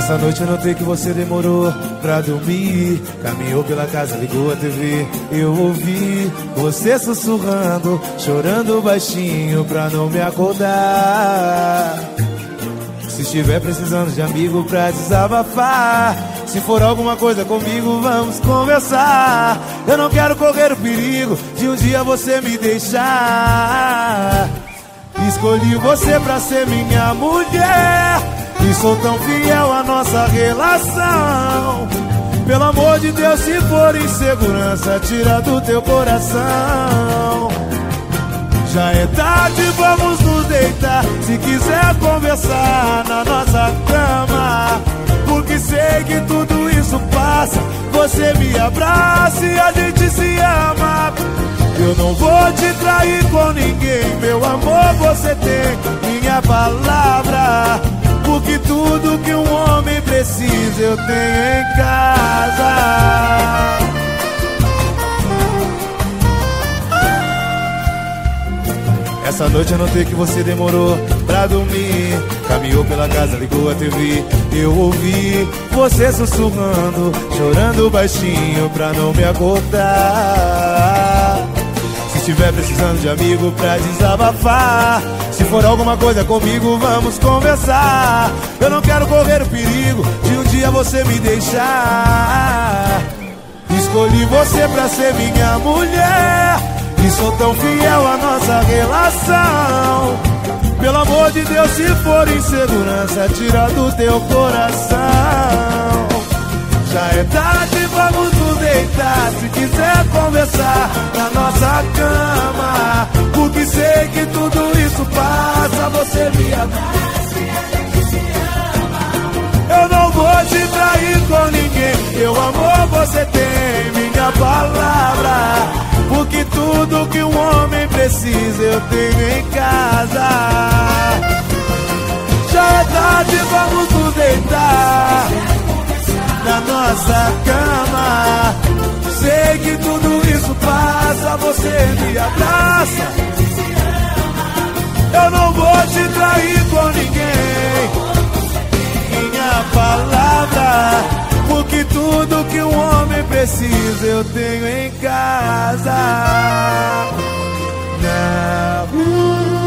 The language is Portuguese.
Essa noite eu notei que você demorou pra dormir. Caminhou pela casa, ligou a TV. Eu ouvi você sussurrando, chorando baixinho pra não me acordar. Se estiver precisando de amigo pra desabafar, se for alguma coisa comigo, vamos conversar. Eu não quero correr o perigo de um dia você me deixar. Escolhi você pra ser minha mulher e sou tão fiel à nossa relação. Pelo amor de Deus, se for insegurança, tira do teu coração. Já é tarde, vamos nos deitar. Se quiser conversar na nossa cama, porque sei que tudo isso passa. Você me abraça e a gente se ama. Eu não vou te trair com ninguém, meu amor, você tem minha palavra. Porque tudo que um homem precisa eu tenho em casa. Essa noite eu notei que você demorou pra dormir. Caminhou pela casa, ligou a TV. Eu ouvi você sussurrando, chorando baixinho pra não me acordar. Se estiver precisando de amigo pra desabafar, se for alguma coisa comigo, vamos conversar. Eu não quero correr o perigo de um dia você me deixar. Escolhi você pra ser minha mulher e sou tão fiel à nossa relação. Pelo amor de Deus, se for insegurança, tira do teu coração. Já é tarde, vamos nos deitar. Se quiser conversar na nossa cama, porque sei que tudo isso passa. Você me abraça e a gente se ama. Eu não vou te trair com ninguém, meu amor, você tem minha palavra. Porque tudo que um homem precisa eu tenho em casa. Já é tarde, vamos nos deitar na nossa cama. Sei que tudo isso passa. Você me abraça. Eu não vou te trair com ninguém, minha palavra. Porque tudo que um homem precisa eu tenho em casa. Na rua.